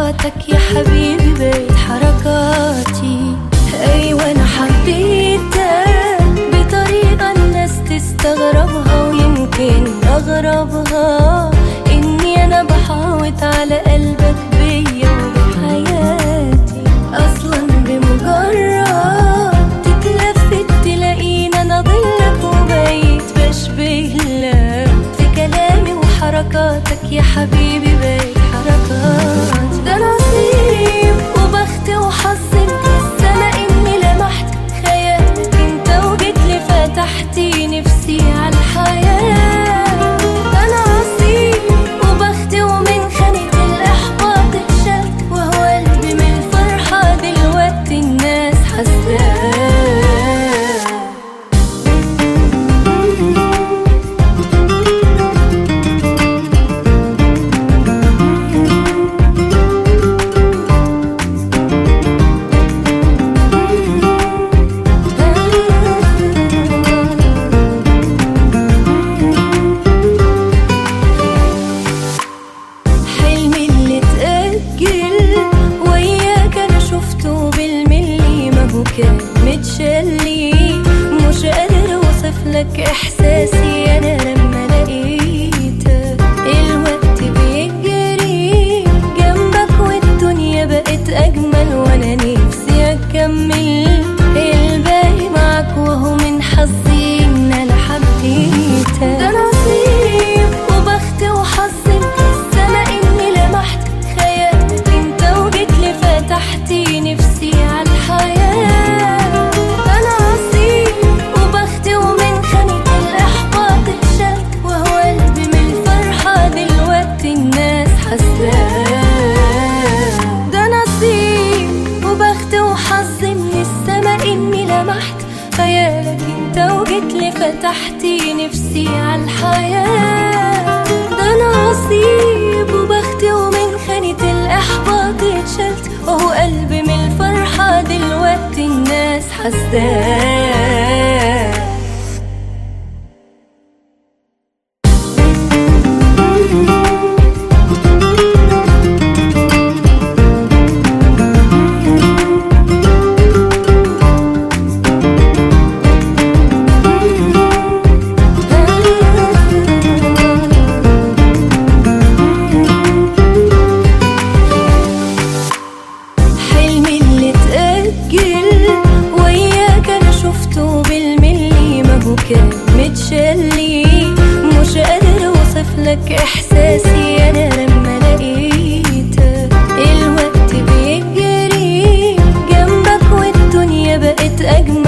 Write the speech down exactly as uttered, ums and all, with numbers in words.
حركاتك يا حبيبي بقت حركاتي. أيوة أنا حبيتك بطريقة الناس تستغربها، ويمكن أغربها إني أنا بحاوط على قلبك بيا وبحياتي. أصلا بمجرد تتلفت تلاقينا أنا ضلك وبقيت بشبه لك في كلامي وحركاتك يا حبيبي بقت حركات. ده نصيب وبخت وحظي من السما إني لمحت خيالك انت وجيتلي فتحتي نفسي على الحياة. ده نصيب وبخت ومن خانة الإحباط اتشلت، وهو قلبي من الفرحة دلوقتي الناس حاساه. كان متشلي مش قادر اوصف لك احساسي انا لما لقيتك. الوقت بيجري جنبك والدنيا بقت اجمل، وانا نفسي اكمل الباقي معاك وهو من حظي ان انا حبيتك. ده نصيب وبخت وحظي من السما اني لمحت خيالك انت وجيتلي فتحتي نفسي على الحياة. ده نصيب وبخت وحظي من السما اني لمحت خيالك انت وجيتلي فتحتي نفسي على الحياة. ده نصيب وبخت ومن خانة الإحباط اتشلت، وهو قلبي من الفرحة دلوقتي الناس حاساه. كان متشلي مش قادر اوصف لك احساسي انا لما لقيتك. الوقت بيجري جنبك والدنيا بقت اجمل،